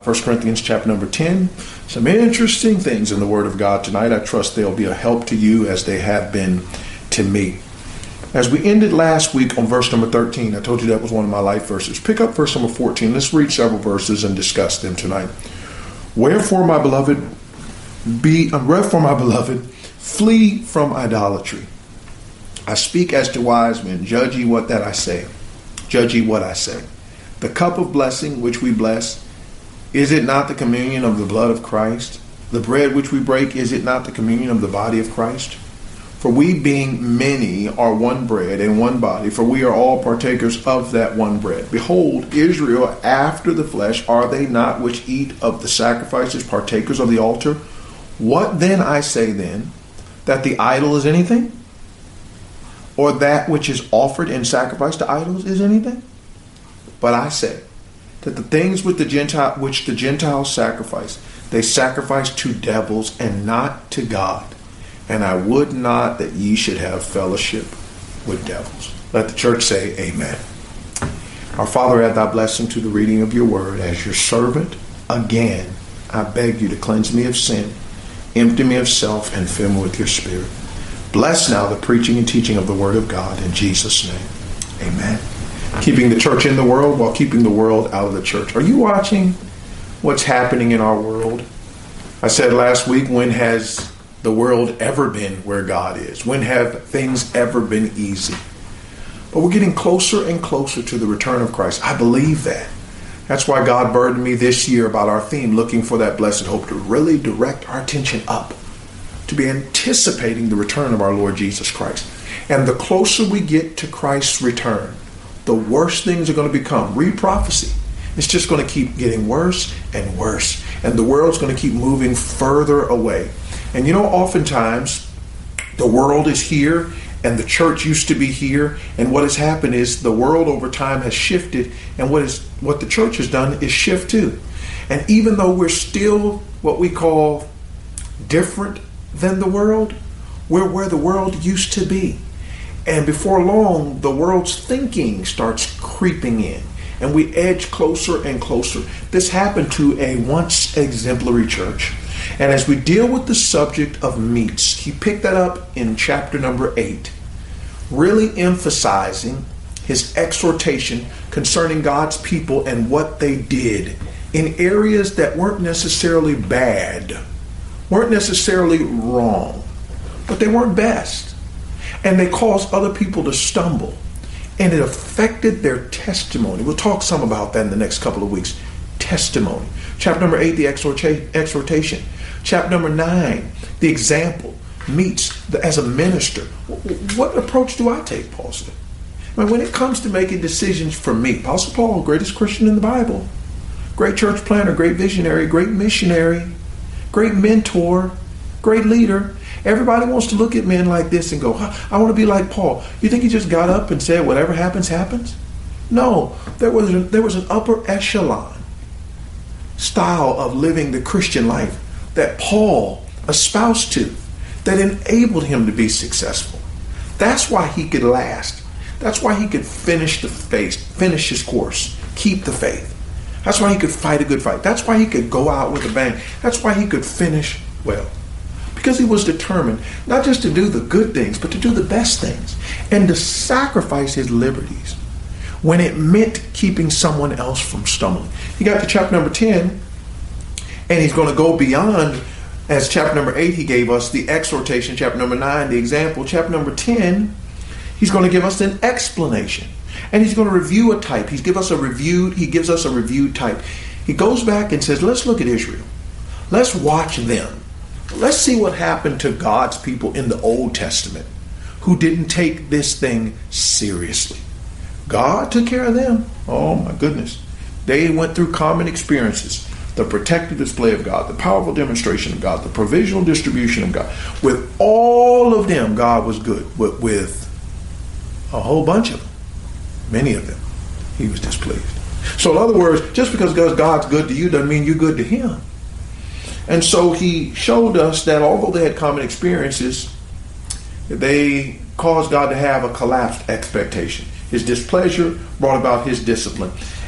1 Corinthians chapter number 10. Some interesting things in the Word of God tonight. I trust they'll be a help to you as they have been to me. As we ended last week on verse number 13, I told you that was one of my life verses. Pick up verse number 14. Let's read several verses and discuss them tonight. Wherefore, my beloved, flee from idolatry. I speak as to wise men. Judge ye what that I say. Judge ye what I say. The cup of blessing which we bless, is it not the communion of the blood of Christ? The bread which we break, is it not the communion of the body of Christ? For we being many are one bread and one body, for we are all partakers of that one bread. Behold, Israel after the flesh, are they not which eat of the sacrifices, partakers of the altar? What then I say then, that the idol is anything? Or that which is offered in sacrifice to idols is anything? But I say, that the things which the Gentiles sacrifice, they sacrifice to devils and not to God. And I would not that ye should have fellowship with devils. Let the church say amen. Our Father, add thy blessing to the reading of your word. As your servant, again, I beg you to cleanse me of sin, empty me of self, and fill me with your spirit. Bless now the preaching and teaching of the word of God in Jesus' name. Amen. Keeping the church in the world while keeping the world out of the church. Are you watching what's happening in our world? I said last week, when has the world ever been where God is? When have things ever been easy? But we're getting closer and closer to the return of Christ. I believe that. That's why God burdened me this year about our theme, looking for that blessed hope, to really direct our attention up, to be anticipating the return of our Lord Jesus Christ. And the closer we get to Christ's return, the worse things are going to become. Read prophecy. It's just going to keep getting worse and worse. And the world's going to keep moving further away. And you know, oftentimes the world is here and the church used to be here. And what has happened is the world over time has shifted. And what the church has done is shift too. And even though we're still what we call different than the world, we're where the world used to be. And before long, the world's thinking starts creeping in, and we edge closer and closer. This happened to a once exemplary church. And as we deal with the subject of meats, he picked that up in chapter number 8, really emphasizing his exhortation concerning God's people and what they did in areas that weren't necessarily bad, weren't necessarily wrong, but they weren't best. And they caused other people to stumble. And it affected their testimony. We'll talk some about that in the next couple of weeks. Testimony. Chapter number 8, the exhortation. Chapter number 9, the example. Meets as a minister. What approach do I take, Paul said? When it comes to making decisions for me, Apostle Paul, greatest Christian in the Bible, great church planner, great visionary, great missionary, great mentor, great leader. Everybody wants to look at men like this and go, I want to be like Paul. You think he just got up and said, whatever happens, happens? No, there was an upper echelon style of living the Christian life that Paul espoused to, that enabled him to be successful. That's why he could last. That's why he could finish his course, keep the faith. That's why he could fight a good fight. That's why he could go out with a bang. That's why he could finish well. Because he was determined not just to do the good things, but to do the best things and to sacrifice his liberties when it meant keeping someone else from stumbling. He got to chapter number 10, and he's going to go beyond. As chapter number 8, he gave us the exhortation. Chapter number 9, the example. Chapter number 10, he's going to give us an explanation. And he's going to review a type. He gives us a reviewed type. He goes back and says, let's look at Israel. Let's watch them. Let's see what happened to God's people in the Old Testament who didn't take this thing seriously. God took care of them. Oh my goodness. They went through common experiences. The protective display of God, the powerful demonstration of God, the provisional distribution of God. With all of them, God was good. With a whole bunch of them, many of them, he was displeased. So in other words, just because God's good to you doesn't mean you're good to him. And so he showed us that although they had common experiences, they caused God to have a collapsed expectation. His displeasure brought about his discipline.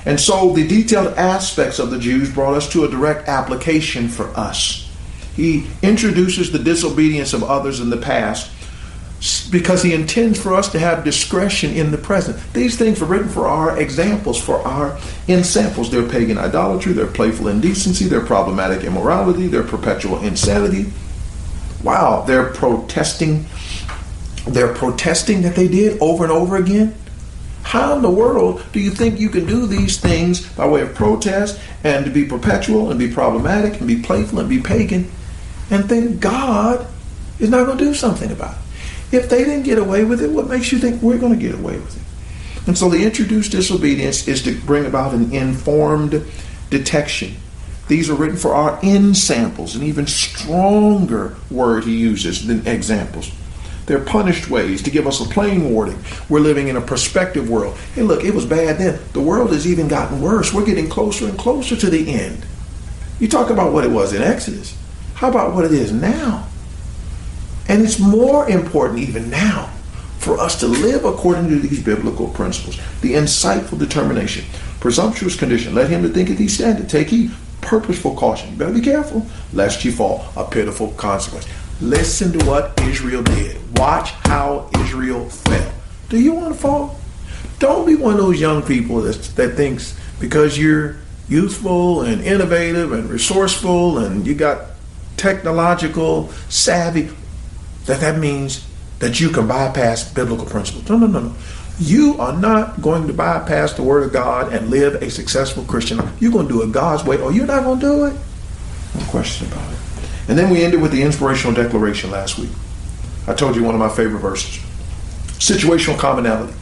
And so the detailed aspects of the Jews brought us to a direct application for us. He introduces the disobedience of others in the past because he intends for us to have discretion in the present. These things are written for our examples, for our ensamples. They're pagan idolatry, they're playful indecency, they're problematic immorality, they're perpetual insanity. Wow, they're protesting that they did over and over again. How in the world do you think you can do these things by way of protest and to be perpetual and be problematic and be playful and be pagan and think God is not going to do something about it? If they didn't get away with it, what makes you think we're going to get away with it? And so the introduced disobedience is to bring about an informed detection. These are written for our ensamples, an even stronger word he uses than examples. They're punished ways to give us a plain warning. We're living in a prospective world. Hey, look, it was bad then. The world has even gotten worse. We're getting closer and closer to the end. You talk about what it was in Exodus. How about what it is now? And it's more important even now for us to live according to these biblical principles. The insightful determination, presumptuous condition, let him that thinketh he standeth take heed, purposeful caution. You better be careful lest you fall, a pitiful consequence. Listen to what Israel did. Watch how Israel fell. Do you want to fall? Don't be one of those young people that thinks because you're youthful and innovative and resourceful and you got technological savvy, that means that you can bypass biblical principles. No. You are not going to bypass the Word of God and live a successful Christian life. You're going to do it God's way, or you're not going to do it. No question about it. And then we ended with the inspirational declaration last week. I told you one of my favorite verses. Situational commonality.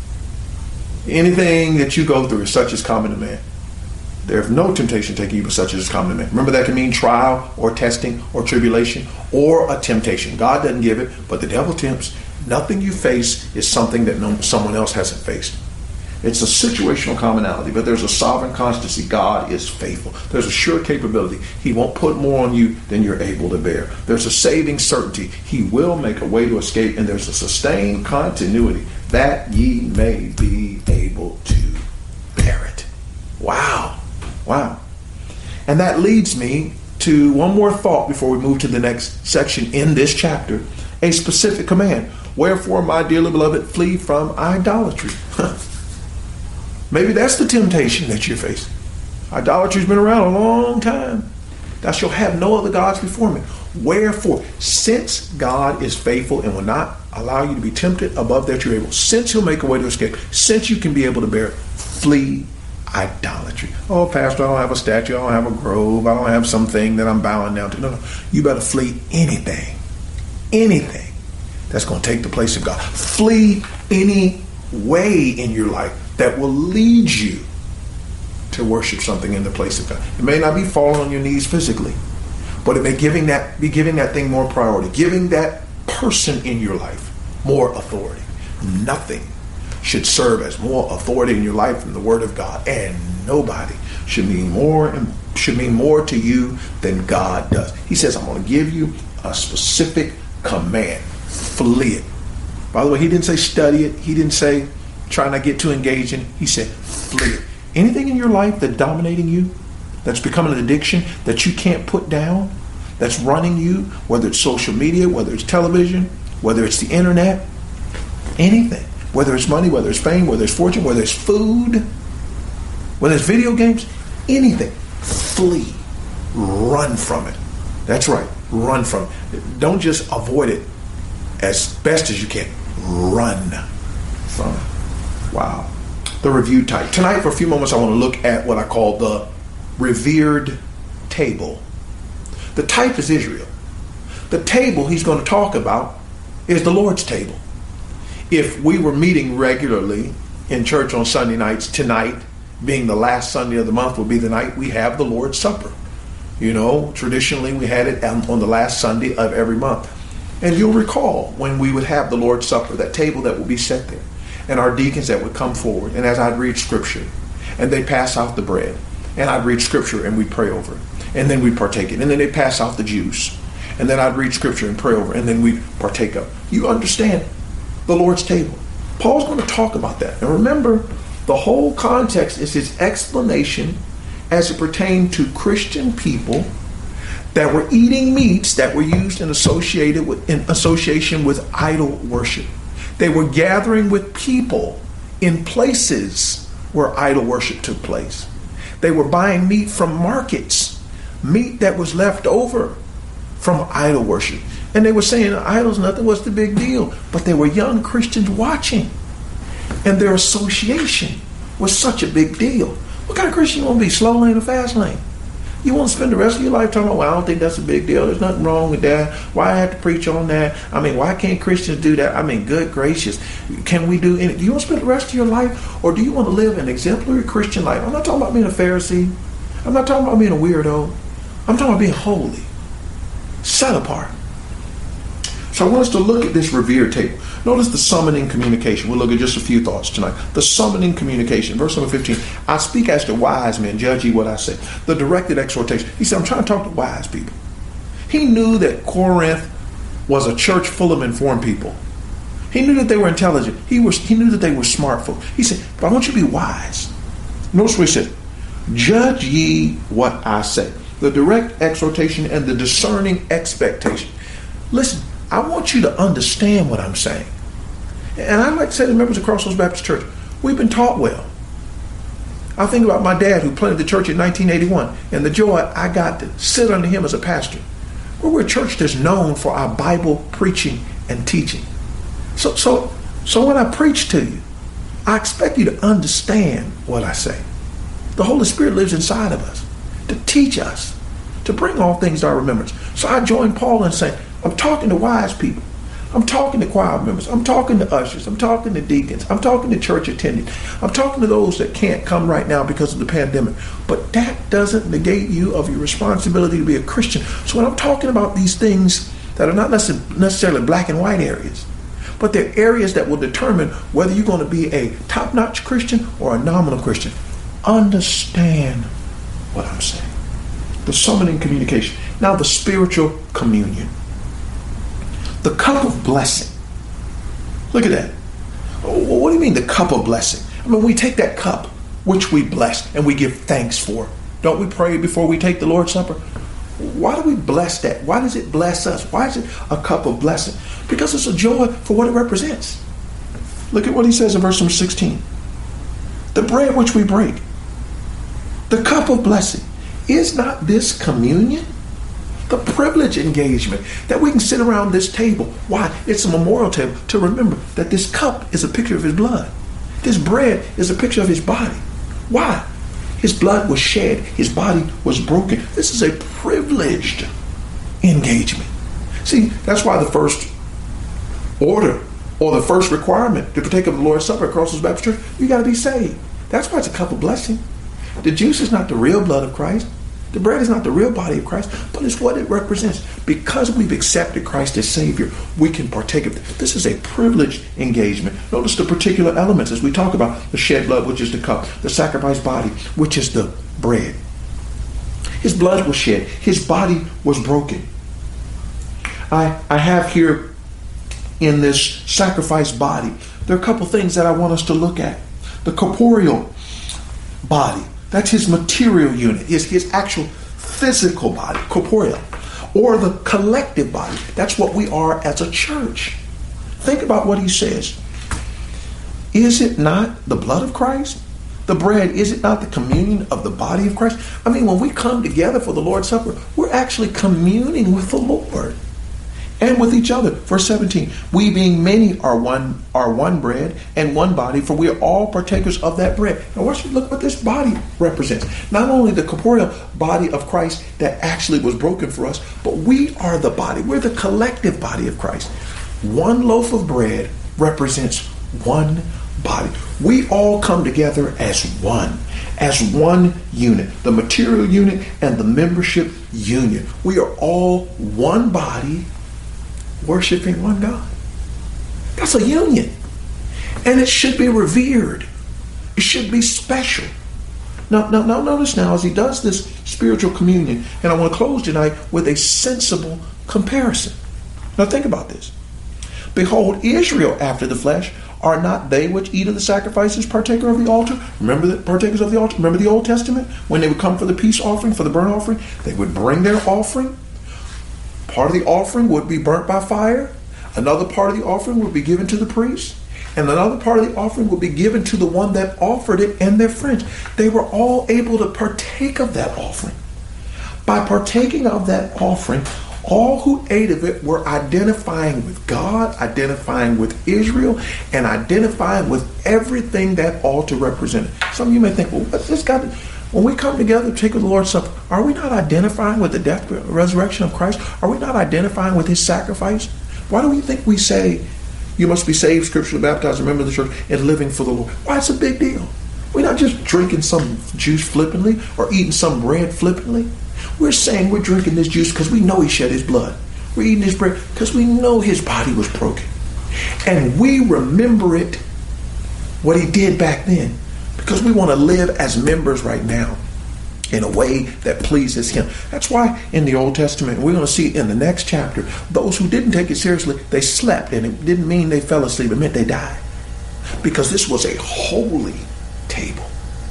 Anything that you go through is such as common to man. There is no temptation taking you but such as is common to man. Remember, that can mean trial or testing or tribulation or a temptation. God doesn't give it, but the devil tempts. Nothing you face is something that someone else hasn't faced. It's a situational commonality, but there's a sovereign constancy. God is faithful. There's a sure capability. He won't put more on you than you're able to bear. There's a saving certainty. He will make a way to escape, and there's a sustained continuity that ye may be able to bear it. Wow. And that leads me to one more thought before we move to the next section in this chapter. A specific command. Wherefore, my dearly beloved, flee from idolatry. Maybe that's the temptation that you're facing. Idolatry's been around a long time. Thou shalt have no other gods before me. Wherefore, since God is faithful and will not allow you to be tempted above that you're able, since he'll make a way to escape, since you can be able to bear it, flee idolatry. Oh, Pastor, I don't have a statue, I don't have a grove, I don't have something that I'm bowing down to. No. You better flee anything that's going to take the place of God. Flee any way in your life that will lead you to worship something in the place of God. It may not be falling on your knees physically, but it may be giving that thing more priority, giving that person in your life more authority. Nothing should serve as more authority in your life than the Word of God, and nobody should mean more to you than God does. He says, I'm going to give you a specific command. Flee it. By the way, he didn't say study it. He didn't say try not to get too engaged in it. He said flee it. Anything in your life that's dominating you, that's becoming an addiction that you can't put down, that's running you, whether it's social media, whether it's television, whether it's the internet, anything, whether it's money, whether it's fame, whether it's fortune, whether it's food, whether it's video games, anything, flee. Run from it. That's right. Run from it. Don't just avoid it as best as you can. Run from it. Wow. The review type. Tonight, for a few moments, I want to look at what I call the revered table. The type is Israel. The table he's going to talk about is the Lord's table. If we were meeting regularly in church on Sunday nights, tonight, being the last Sunday of the month, will be the night we have the Lord's Supper. You know, traditionally we had it on the last Sunday of every month. And you'll recall when we would have the Lord's Supper, that table that would be set there, and our deacons that would come forward, and as I'd read Scripture, and they'd pass out the bread, and I'd read Scripture and we'd pray over it, and then we'd partake it, and then they'd pass out the juice, and then I'd read Scripture and pray over it, and then we'd partake of it. You understand the Lord's table. Paul's going to talk about that. And remember, The whole context is his explanation as it pertained to Christian people that were eating meats that were used in association with idol worship. They were gathering with people in places where idol worship took place. They were buying meat from markets, meat that was left over from idol worship. And they were saying idols, nothing was the big deal. But there were young Christians watching. And their association was such a big deal. What kind of Christian you want to be? Slow lane or fast lane? You want to spend the rest of your life talking about, well, I don't think that's a big deal. There's nothing wrong with that. Why I have to preach on that? I mean, why can't Christians do that? I mean, good gracious. Can we do anything? Do you want to spend the rest of your life? Or do you want to live an exemplary Christian life? I'm not talking about being a Pharisee. I'm not talking about being a weirdo. I'm talking about being holy. Set apart. So I want us to look at this revere table. Notice the summoning communication. We'll look at just a few thoughts tonight. The summoning communication. Verse number 15. I speak as to wise men, judge ye what I say. The directed exhortation. He said, I'm trying to talk to wise people. He knew that Corinth was a church full of informed people. He knew that they were intelligent. He knew that they were smart folk. He said, but I want you to be wise. Notice what he said. Judge ye what I say. The direct exhortation and the discerning expectation. Listen, I want you to understand what I'm saying. And I'd like to say to members of Crossroads Baptist Church, we've been taught well. I think about my dad who planted the church in 1981 and the joy I got to sit under him as a pastor. We're a church that's known for our Bible preaching and teaching. So when I preach to you, I expect you to understand what I say. The Holy Spirit lives inside of us to teach us, to bring all things to our remembrance. So I join Paul in saying, I'm talking to wise people. I'm talking to choir members. I'm talking to ushers. I'm talking to deacons. I'm talking to church attendants. I'm talking to those that can't come right now because of the pandemic. But that doesn't negate you of your responsibility to be a Christian. So when I'm talking about these things that are not necessarily black and white areas, but they're areas that will determine whether you're going to be a top-notch Christian or a nominal Christian, understand what I'm saying. The summoning communication. Now the spiritual communion. The cup of blessing. Look at that. What do you mean the cup of blessing? I mean, we take that cup, which we bless, and we give thanks for. Don't we pray before we take the Lord's Supper? Why do we bless that? Why does it bless us? Why is it a cup of blessing? Because it's a joy for what it represents. Look at what he says in verse number 16. The bread which we break, the cup of blessing. Is not this communion? The privilege engagement that we can sit around this table. Why? It's a memorial table to remember that this cup is a picture of his blood. This bread is a picture of his body. Why? His blood was shed. His body was broken. This is a privileged engagement. See, that's why the first order or the first requirement to partake of the Lord's Supper at Crossroads Baptist Church, you got to be saved. That's why it's a cup of blessing. The juice is not the real blood of Christ. The bread is not the real body of Christ, but it's what it represents. Because we've accepted Christ as Savior, we can partake of it. This is a privileged engagement. Notice the particular elements as we talk about the shed blood, which is the cup, the sacrificed body, which is the bread. His blood was shed. His body was broken. I have here in this sacrificed body, there are a couple things that I want us to look at. The corporeal body. That's his material unit, his actual physical body, corporeal. Or the collective body. That's what we are as a church. Think about what he says. Is it not the blood of Christ? The bread, is it not the communion of the body of Christ? I mean, when we come together for the Lord's Supper, we're actually communing with the Lord and with each other. Verse 17, we being many are one bread and one body, for we are all partakers of that bread. Now look what this body represents. Not only the corporeal body of Christ that actually was broken for us, but we are the body. We're the collective body of Christ. One loaf of bread represents one body. We all come together as one unit, the material unit and the membership union. We are all one body, worshiping one God. That's a union. And it should be revered. It should be special. Now notice now as he does this spiritual communion, and I want to close tonight with a sensible comparison. Now think about this. Behold, Israel after the flesh Are not they which eat of the sacrifices partaker of the altar? Remember the partakers of the altar? Remember the Old Testament? When they would come for the peace offering, for the burnt offering, they would bring their offering. Part of the offering would be burnt by fire. Another part of the offering would be given to the priest. And another part of the offering would be given to the one that offered it and their friends. They were all able to partake of that offering. By partaking of that offering, all who ate of it were identifying with God, identifying with Israel, and identifying with everything that altar represented. Some of you may think, well, what's this got to... When we come together to take the Lord's Supper, are we not identifying with the death and resurrection of Christ? Are we not identifying with his sacrifice? Why do we think we say, you must be saved, scripturally baptized, a member of the church, and living for the Lord? Why, it's a big deal. We're not just drinking some juice flippantly or eating some bread flippantly. We're saying we're drinking this juice because we know he shed his blood. We're eating his bread because we know his body was broken. And we remember it, what he did back then, because we want to live as members right now in a way that pleases him. That's why in the Old Testament, we're going to see in the next chapter, those who didn't take it seriously, they slept. And it didn't mean they fell asleep. It meant they died. Because this was a holy table.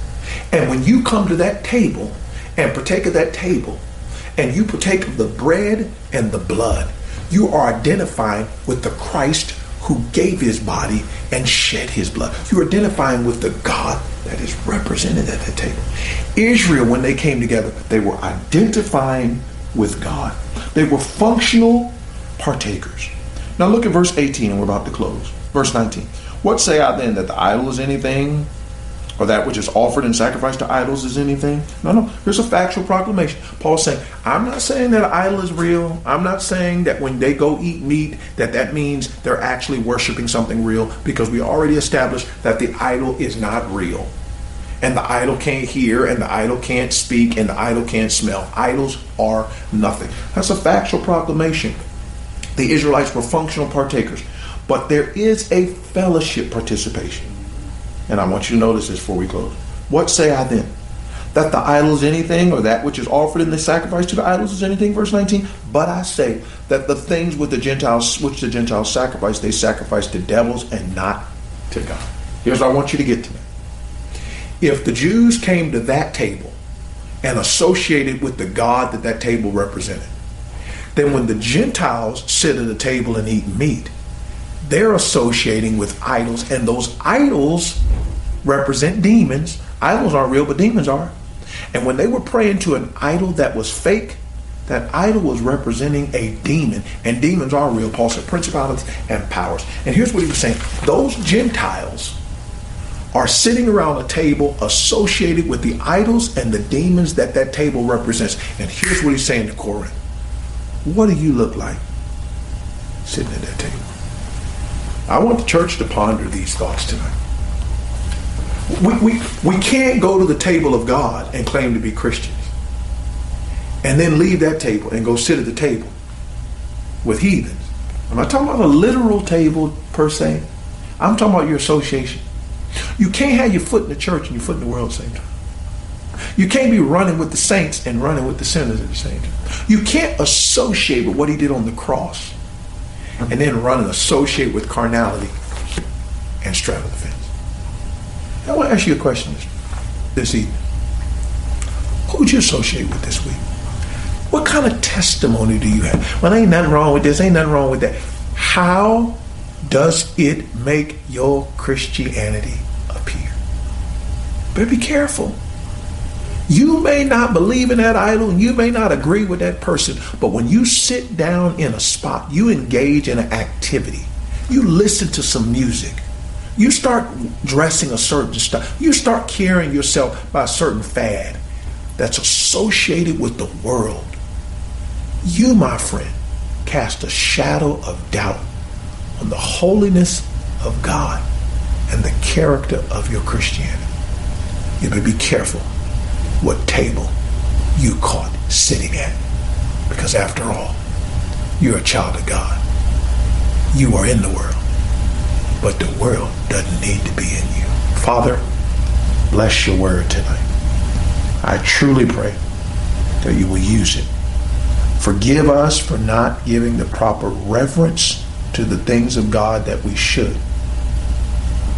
And when you come to that table and partake of that table, and you partake of the bread and the blood, you are identifying with the Christ who gave his body and shed his blood. You're identifying with the God that is represented at the table. Israel, when they came together, they were identifying with God. They were functional partakers. Now look at verse 18, and we're about to close. Verse 19. What say I then, that the idol is anything, or that which is offered in sacrifice to idols is anything? No. There's a factual proclamation. Paul's saying, I'm not saying that an idol is real. I'm not saying that when they go eat meat, that means they're actually worshiping something real, because we already established that the idol is not real. And the idol can't hear, and the idol can't speak, and the idol can't smell. Idols are nothing. That's a factual proclamation. The Israelites were functional partakers. But there is a fellowship participation. And I want you to notice this before we close. What say I then? That the idol is anything, or that which is offered in the sacrifice to the idols is anything? Verse 19. But I say that the things which the Gentiles sacrifice, they sacrifice to devils and not to God. Here's what I want you to get to. If the Jews came to that table and associated with the God that table represented, then when the Gentiles sit at a table and eat meat, they're associating with idols, and those idols represent demons. Idols aren't real, but demons are. And when they were praying to an idol that was fake, that idol was representing a demon. And demons are real. Paul said principalities and powers. And here's what he was saying. Those Gentiles are sitting around a table associated with the idols and the demons that table represents. And here's what he's saying to Corinth. What do you look like sitting at that table? I want the church to ponder these thoughts tonight. We can't go to the table of God and claim to be Christians and then leave that table and go sit at the table with heathens. I'm not talking about a literal table per se. I'm talking about your association. You can't have your foot in the church and your foot in the world at the same time. You can't be running with the saints and running with the sinners at the same time. You can't associate with what he did on the cross and then run and associate with carnality and straddle the fence. I want to ask you a question this evening. Who would you associate with this week? What kind of testimony do you have? Well, ain't nothing wrong with this, ain't nothing wrong with that. How does it make your Christianity appear? But be careful. You may not believe in that idol, and you may not agree with that person, but when you sit down in a spot, you engage in an activity, you listen to some music, you start dressing a certain style, you start carrying yourself by a certain fad that's associated with the world, you, my friend, cast a shadow of doubt on the holiness of God and the character of your Christianity. You may be careful what table you caught sitting at, because after all, you're a child of God. You are in the world, but the world doesn't need to be in you. Father, bless your word tonight. I truly pray that you will use it. Forgive us for not giving the proper reverence to the things of God that we should.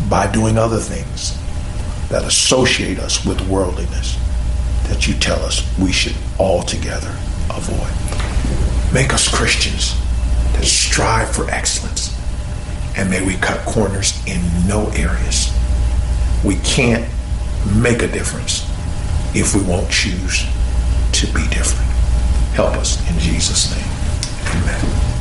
by doing other things that associate us with worldliness that you tell us we should altogether avoid. Make us Christians that strive for excellence, and may we cut corners in no areas. We can't make a difference if we won't choose to be different. Help us in Jesus' name. Amen.